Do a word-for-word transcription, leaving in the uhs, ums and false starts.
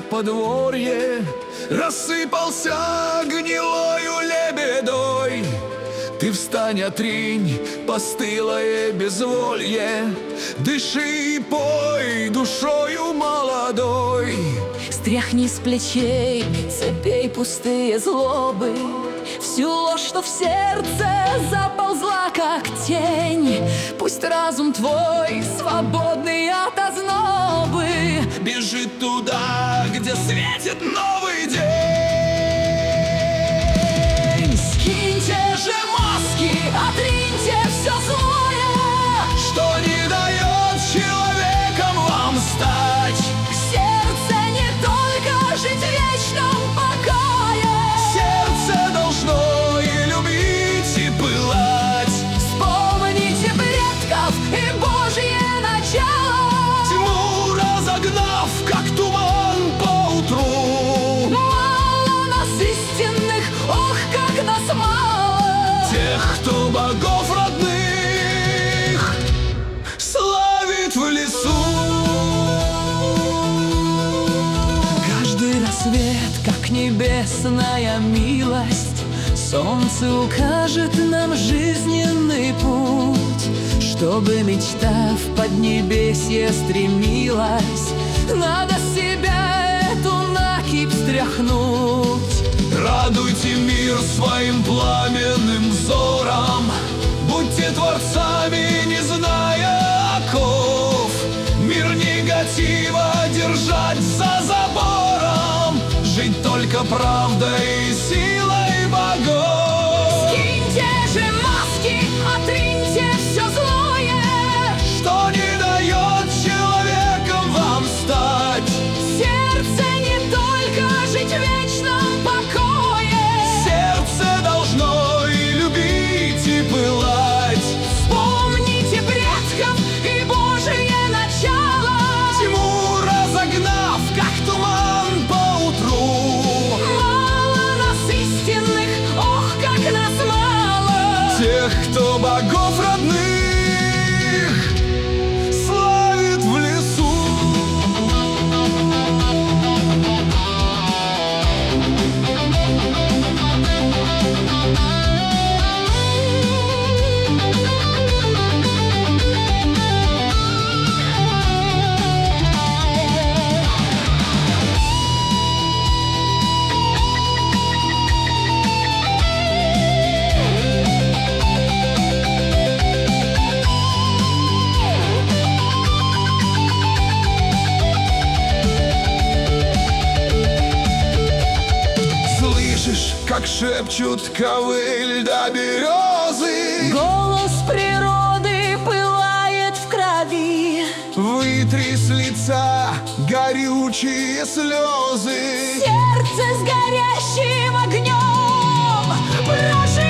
подворье рассыпался гнилою лебедой. Ты встань, отринь постылое безволье, дыши и пой душою молодой. Стряхни с плечей цепей пустые злобы, всю ложь, что в сердце заползла, как тень. Пусть разум твой, свободный от ознобы, бежит туда, где светит новый день. Скиньте же маски, отриньте все злое, что не дает человеком вам стать. Сердце не только жить в вечном покое, сердце должно и любить, и пылать. Вспомните предков и Божье начало, тьму разогнав, как туман поутру. Мало нас истинных, ох, как нас мало, тех, кто богов родных славит в лесу. Каждый рассвет, как небесная милость, солнце укажет нам жизненный путь. Чтобы мечта в поднебесье стремилась, надо себя эту накипь стряхнуть. Радуйте мир своим пламенным взором, будьте творцами, не зная оков. Мир негатива держать за забором, жить только правдой и силой богов. Скиньте же маски, отриньте все злое, что не дает человеком вам стать. сердце не только жить в вечном покое, сердце должно и любить, и пылать. вспомните предков и Божие начало, Тьму разогнав, как туман поутру. мало нас истинных, ох, как нас мало, Тех, кто богов родных славит в лесу. Как шепчут ковыль да березы, голос природы пылает в крови, вытри с лица горючие слезы. сердце с горящим огнем прожи.